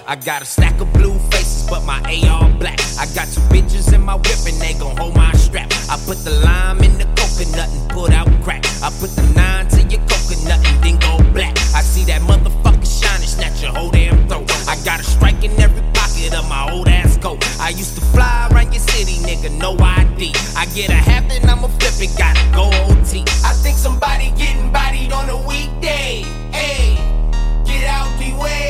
I got a stack of blue faces, but my AR black. I got 2 bitches in my whip and they gon' hold my strap. I put the lime in the coconut and put out crack. I put the 9 to your coconut and then go black. I see that motherfucker shining, snatch your whole damn throat. I got a strike in every pocket of my old ass coat. I used to fly around your city, nigga, no ID. I get a half and I'ma flip it, gotta go OT. I think somebody getting bodied on a weekday. Hey, get out the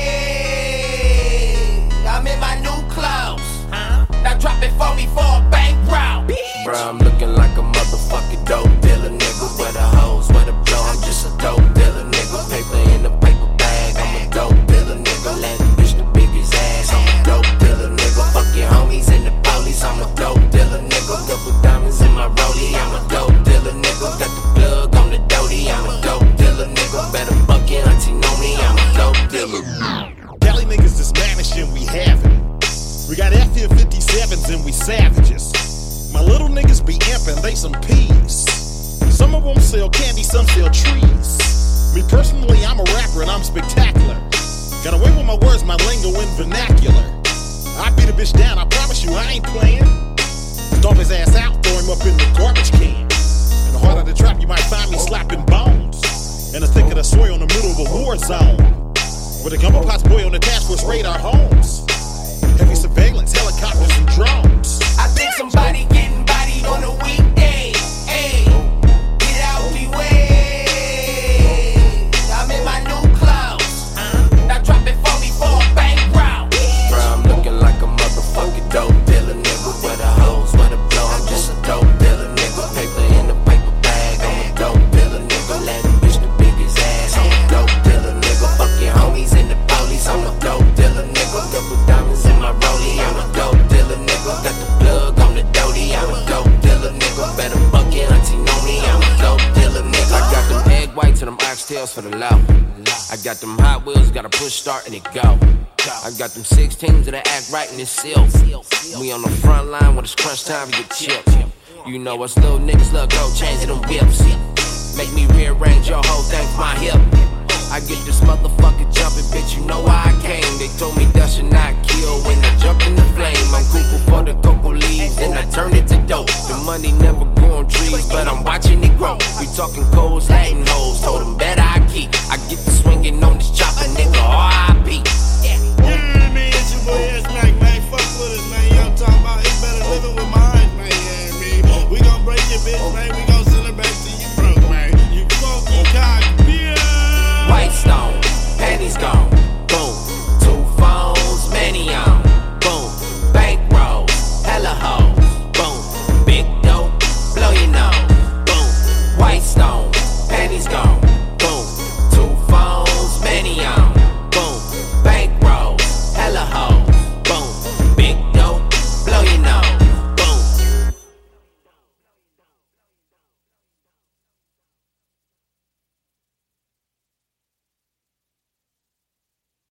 way. I'm in my new clothes. Now drop it for me for a bank route. Bruh, I'm looking like a motherfucking dope dealer, nigga. Where the hoes, where the blow, I'm just a dope dealer, nigga. Paper in a paper bag, I'm a dope dealer, nigga. Latin bitch the biggest ass, I'm a dope dealer, nigga. Fuck your homies and the police, I'm a dope dealer, nigga. Couple diamonds in my rollie, I'm a dope dealer, nigga. Got the plug on the doty, I'm a dope dealer, nigga. Better fuck your auntie know me, I'm a dope dealer. Cali niggas is managed and we have it. We got F-57s and we savages. My little niggas be amping, they some peas. Some of them sell candy, some sell trees. Me personally, I'm a rapper and I'm spectacular. Got away with my words, my lingo and vernacular. I beat a bitch down, I promise you I ain't playing. Stomp his ass out, throw him up in the garbage can. In the heart of the trap, you might find me slapping bones. In the thick of the soil in the middle of a war zone. With a gumbo pots boy on the task force radar homes. Heavy surveillance, helicopters and drones. I think somebody getting bodied on a weekday. Hey, get out the way. I'm in my new clothes. Now drop it for me for a bank route. Bruh, I'm looking like a motherfucking dope dealer, nigga. Where the hoes, where the blow, I'm just a dope dealer, nigga. Paper in a paper bag, I'm a dope dealer, nigga. Latin bitch the biggest ass, I'm a dope dealer, nigga. Fuck your homies and the police, I'm a dope dealer, nigga. Couple diamonds in my rollie, I'm a dope dealer, nigga. Got the plug on the doty, I'm a dope dealer, nigga. Better fuck your auntie know me, I'm a dope dealer, nigga. I got them egg whites and them oxtails for the low. I got them Hot Wheels, got a push start and it go. I got them 16s that act right and it's sealed. We on the front line when it's crunch time to get chipped. You know us little niggas love gold chains and them whips. Make me rearrange your whole thing for my hip. I get this motherfucker jumping, bitch, you know why I came. They told me that should not kill when I jump in the flame. I'm cuckoo for the cocoa leaves, then I turn it to dope. The money never